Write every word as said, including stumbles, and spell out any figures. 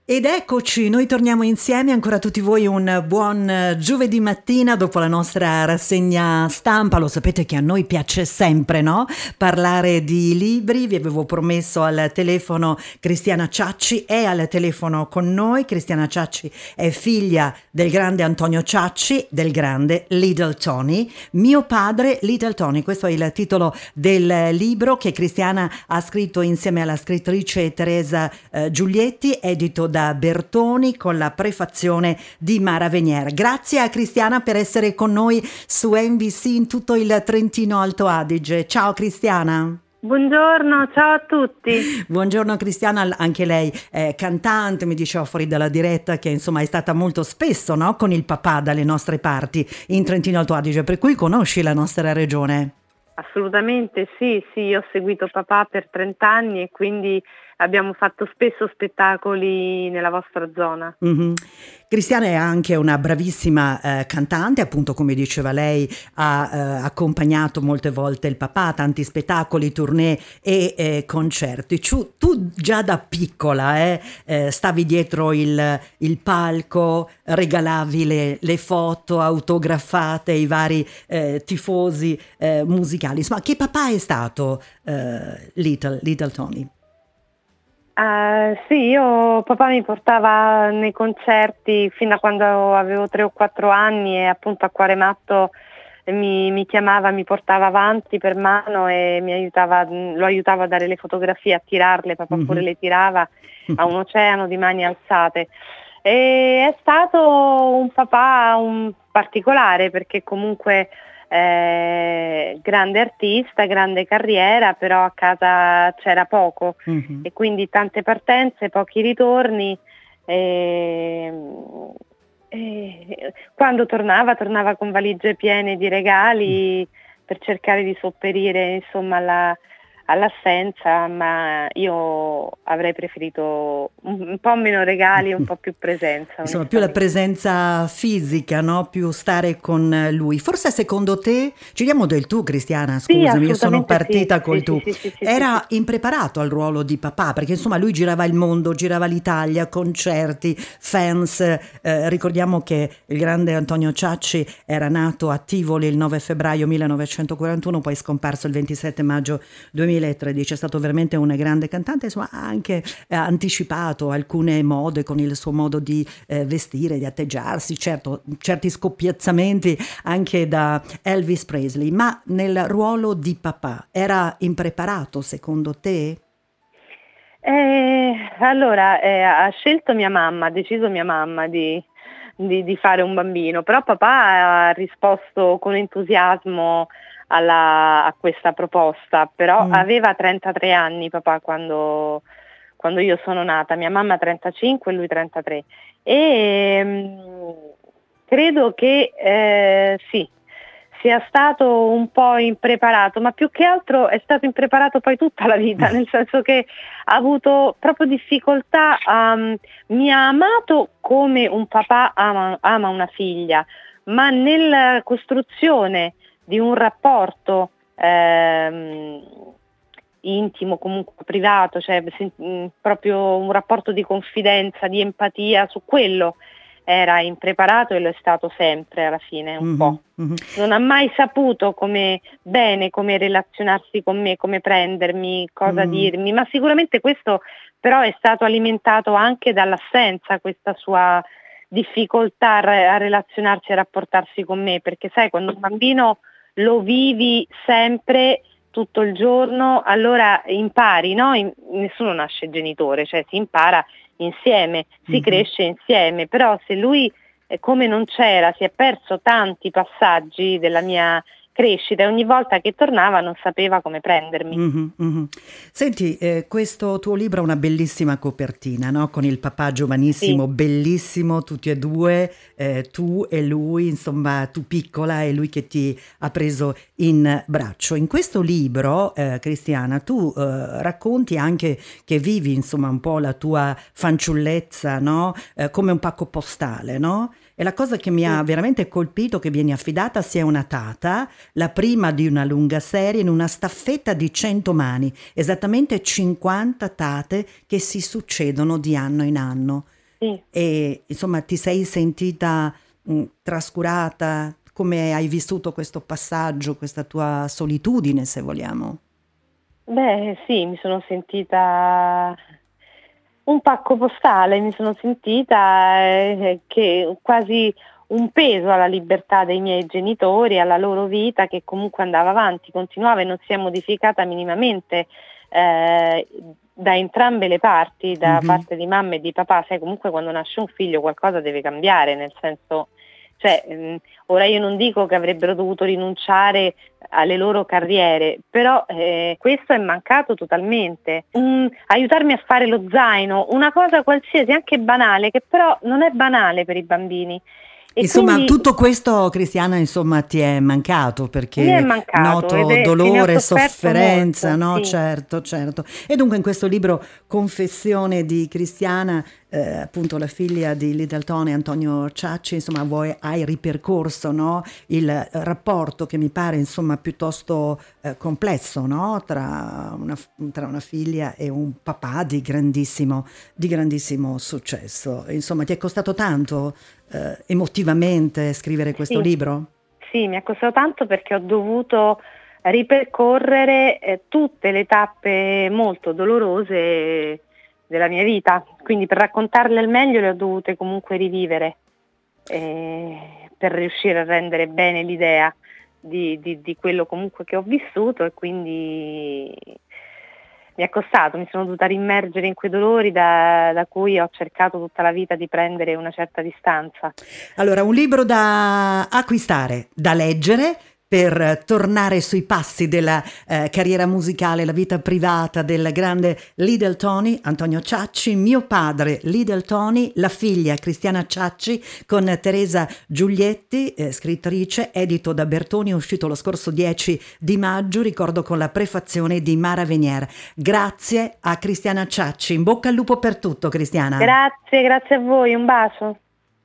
Ed eccoci, noi torniamo insieme, ancora tutti voi un buon eh, giovedì mattina dopo la nostra rassegna stampa. Lo sapete che a noi piace sempre, no? Parlare di libri. Vi avevo promesso al telefono Cristiana Ciacci, è al telefono con noi. Cristiana Ciacci è figlia del grande Antonio Ciacci, del grande Little Tony. Mio padre, Little Tony, questo è il titolo del libro che Cristiana ha scritto insieme alla scrittrice Teresa eh, Giulietti, edito da Bertoni con la prefazione di Mara Venier. Grazie a Cristiana per essere con noi su N B C in tutto il Trentino Alto Adige. Ciao Cristiana. Buongiorno, ciao a tutti. Buongiorno Cristiana, anche lei è cantante, mi diceva fuori dalla diretta che insomma è stata molto spesso, no, con il papà dalle nostre parti in Trentino Alto Adige, per cui conosci la nostra regione. Assolutamente sì, sì, io ho seguito papà per trenta anni e quindi abbiamo fatto spesso spettacoli nella vostra zona. Mm-hmm. Cristiana è anche una bravissima eh, cantante, appunto come diceva lei ha eh, accompagnato molte volte il papà a tanti spettacoli, tournée e eh, concerti. Ciu, tu già da piccola eh, eh, stavi dietro il, il palco, regalavi le, le foto autografate ai vari eh, tifosi eh, musicali. Insomma, che papà è stato eh, Little, Little Tony? Uh, sì, io papà mi portava nei concerti fin da quando avevo tre o quattro anni e appunto a Cuore Matto mi, mi chiamava, mi portava avanti per mano e mi aiutava, lo aiutava a dare le fotografie, a tirarle, papà pure mm-hmm. le tirava a un oceano di mani alzate. E è stato un papà un particolare perché comunque Eh, grande artista, grande carriera, però a casa c'era poco mm-hmm. e quindi tante partenze, pochi ritorni e, e quando tornava tornava con valigie piene di regali mm. per cercare di sopperire insomma alla, all'assenza, ma io avrei preferito un, un po' meno regali, un po' più presenza. Insomma, più la presenza fisica, no? Più stare con lui. Forse secondo te, ci diamo del tu Cristiana, scusami, sì, io sono partita sì, col sì, tu. Sì, sì, sì, Era sì, sì. impreparato al ruolo di papà, perché insomma lui girava il mondo, girava l'Italia, concerti, fans. Eh, ricordiamo che il grande Antonio Ciacci era nato a Tivoli il nove febbraio millenovecentoquarantuno, poi scomparso il ventisette maggio duemilatredici. È stato veramente un grande cantante, insomma ha anche eh, anticipato alcune mode con il suo modo di eh, vestire, di atteggiarsi, certo, certi scoppiazzamenti anche da Elvis Presley, ma nel ruolo di papà era impreparato secondo te? Eh, allora, eh, ha scelto mia mamma, ha deciso mia mamma di, di, di fare un bambino, però papà ha risposto con entusiasmo alla, a questa proposta, però mm. aveva trentatré anni papà quando, quando io sono nata, mia mamma trentacinque e lui trentatré e mh, credo che eh, sì, sia stato un po' impreparato, ma più che altro è stato impreparato poi tutta la vita, nel senso che ha avuto proprio difficoltà, a, mi ha amato come un papà ama, ama una figlia, ma nella costruzione di un rapporto ehm, intimo, comunque privato, cioè se, proprio un rapporto di confidenza, di empatia, su quello era impreparato e lo è stato sempre alla fine un mm-hmm, po'. Mm-hmm. Non ha mai saputo come bene, come relazionarsi con me, come prendermi, cosa mm. dirmi, ma sicuramente questo però è stato alimentato anche dall'assenza, questa sua difficoltà a relazionarsi e a rapportarsi con me, perché sai, quando un bambino lo vivi sempre tutto il giorno, allora impari, no? Nessuno nasce genitore, cioè si impara insieme, si mm-hmm. cresce insieme, però se lui eh, come non c'era, si è perso tanti passaggi della mia crescita e ogni volta che tornava non sapeva come prendermi. Mm-hmm, mm-hmm. Senti, eh, questo tuo libro ha una bellissima copertina, no? Con il papà giovanissimo, sì. Bellissimo, tutti e due, eh, tu e lui, insomma tu piccola e lui che ti ha preso in braccio. In questo libro, eh, Cristiana, tu eh, racconti anche che vivi insomma un po' la tua fanciullezza, no? Eh, come un pacco postale, no? E la cosa che mi ha veramente colpito che viene affidata sia una tata, la prima di una lunga serie in una staffetta di cento mani, esattamente cinquanta tate che si succedono di anno in anno. sì. E insomma ti sei sentita mh, trascurata? Come hai vissuto questo passaggio, questa tua solitudine, se vogliamo? Beh, sì, mi sono sentita un pacco postale, mi sono sentita eh, che quasi un peso alla libertà dei miei genitori, alla loro vita che comunque andava avanti, continuava e non si è modificata minimamente eh, da entrambe le parti, da Mhm. parte di mamma e di papà. Sai, comunque quando nasce un figlio qualcosa deve cambiare, nel senso, cioè, mh, ora io non dico che avrebbero dovuto rinunciare alle loro carriere, però eh, questo è mancato totalmente. Mm, aiutarmi a fare lo zaino, una cosa qualsiasi, anche banale, che però non è banale per i bambini. E Insomma, quindi tutto questo, Cristiana, insomma, ti è mancato mi è perché mancato ed noto è, sì, ne ho dolore, sofferto sofferenza, molto, no? sì. Certo, certo. E dunque in questo libro Confessione di Cristiana, eh, appunto la figlia di Little Tony, Antonio Ciacci, insomma, vuoi, hai ripercorso, no? Il eh, rapporto che mi pare, insomma, piuttosto eh, complesso, no? Tra una, tra una figlia e un papà di grandissimo, di grandissimo successo. Insomma, ti è costato tanto? Eh, emotivamente scrivere questo Sì, libro? sì, mi è costato tanto perché ho dovuto ripercorrere eh, tutte le tappe molto dolorose della mia vita, quindi per raccontarle al meglio le ho dovute comunque rivivere eh, per riuscire a rendere bene l'idea di, di, di quello comunque che ho vissuto e quindi mi è costato, mi sono dovuta rimmergere in quei dolori da, da cui ho cercato tutta la vita di prendere una certa distanza. Allora, un libro da acquistare, da leggere per tornare sui passi della eh, carriera musicale, la vita privata del grande Little Tony, Antonio Ciacci, mio padre Little Tony, la figlia Cristiana Ciacci con Teresa Giulietti, eh, scrittrice, edito da Bertoni, uscito lo scorso dieci di maggio, ricordo con la prefazione di Mara Venier. Grazie a Cristiana Ciacci, in bocca al lupo per tutto, Cristiana. Grazie, grazie a voi, un bacio.